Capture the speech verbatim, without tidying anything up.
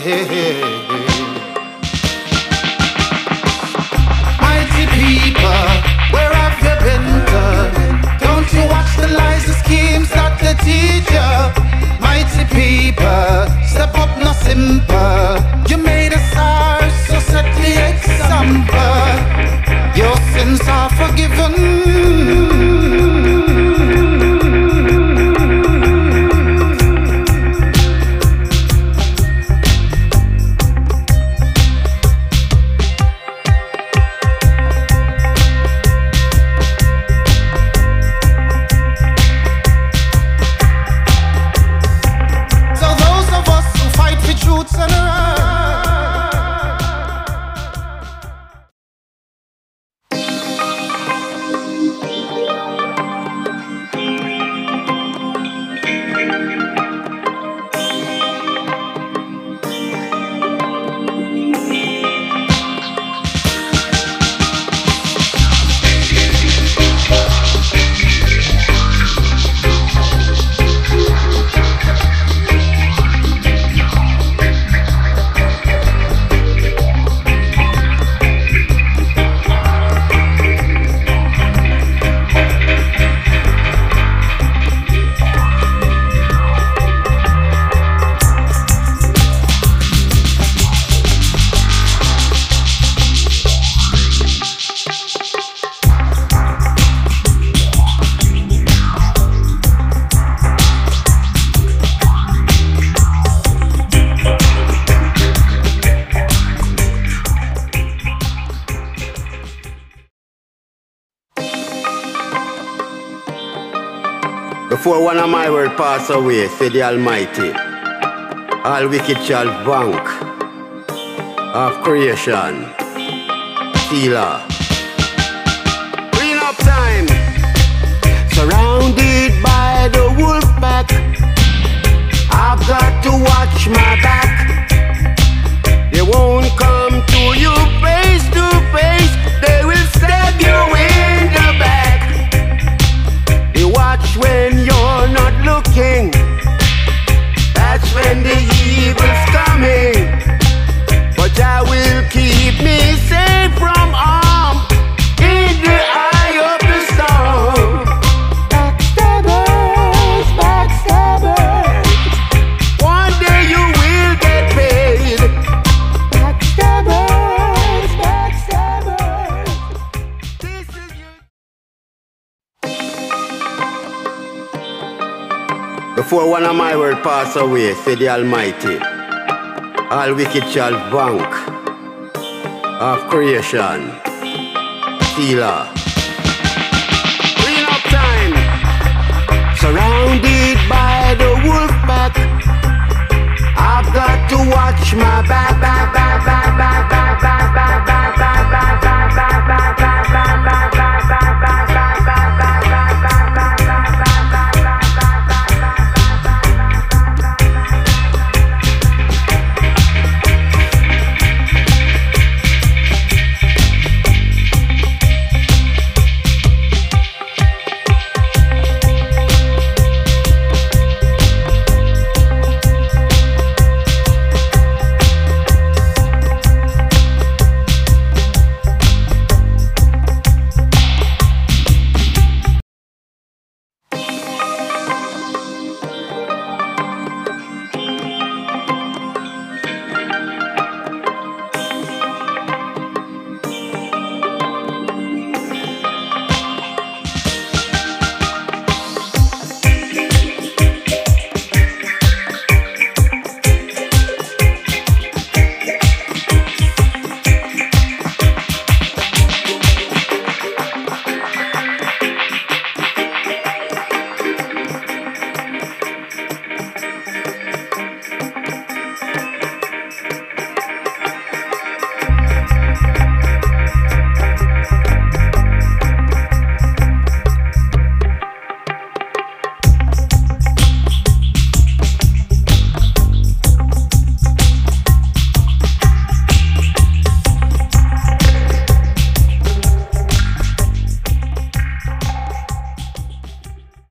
Mighty people, where have you been to? Don't you watch the lies, the schemes that they teach you? Mighty people, step up, no simple. You made a star, so set the example. Your sins are forgiven. Before one of my words pass away, say the Almighty, all wicked shall vank of creation. Selah. Clean up time. Surrounded by the wolf pack, I've got to watch my back. They won't come to you face to face, they will stab you in the back. They watch when you're not looking, that's when the evil's coming. But I will keep me safe from harm in the eye of the storm. Backstabbers, backstabbers, one day you will get paid. Backstabbers, backstabbers, this is you. Before one of my words pass away, say the Almighty, all wicked shall vank of creation. Selah. Clean up time. Surrounded by the wolf pack, I've got to watch my back.